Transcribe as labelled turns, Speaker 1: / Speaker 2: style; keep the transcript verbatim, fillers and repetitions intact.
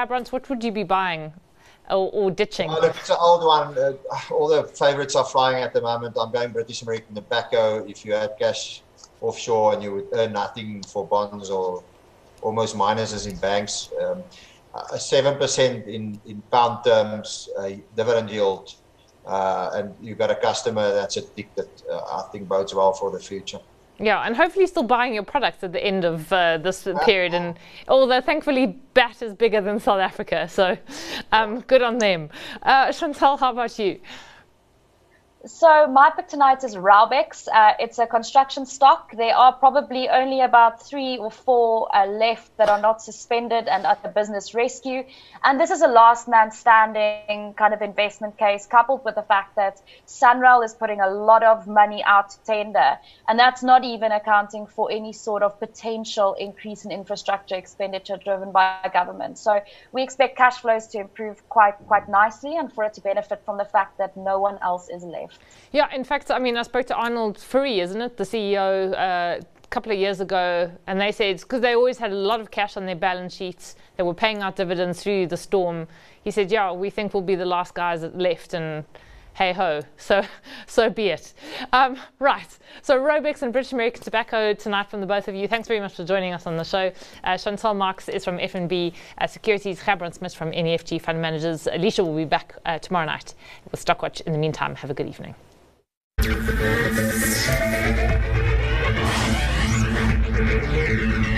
Speaker 1: Gabrons, what would you be buying or, or ditching?
Speaker 2: Oh, look, it's an old one. Uh, all the favorites are flying at the moment. I'm going British American Tobacco. If you had cash offshore and you would earn nothing for bonds or almost minuses in banks, um, a seven percent in, in pound terms, uh, dividend yield, uh, and you've got a customer that's addicted, uh, I think bodes well for the future.
Speaker 1: Yeah, and hopefully still buying your products at the end of uh, this period. And although thankfully B A T is bigger than South Africa, so um, good on them. Uh, Chantal, how about you?
Speaker 3: So my pick tonight is Raubex. Uh, it's a construction stock. There are probably only about three or four uh, left that are not suspended and at the business rescue. And this is a last man standing kind of investment case, coupled with the fact that Sunrail is putting a lot of money out to tender. And that's not even accounting for any sort of potential increase in infrastructure expenditure driven by government. So we expect cash flows to improve quite, quite nicely and for it to benefit from the fact that no one else is left.
Speaker 1: Yeah, in fact, I mean, I spoke to Arnold Fourie, isn't it, the C E O, uh, a couple of years ago, and they said, because they always had a lot of cash on their balance sheets, they were paying out dividends through the storm. He said, yeah, we think we'll be the last guys that left, and hey ho, so so be it. Um, right, so Raubex and British American Tobacco tonight from the both of you. Thanks very much for joining us on the show. Uh, Chantal Marx is from F N B uh, Securities, Gabrons Smith from N E F G Fund Managers. Alicia will be back uh, tomorrow night with Stockwatch. In the meantime, have a good evening.
Speaker 4: Thank you.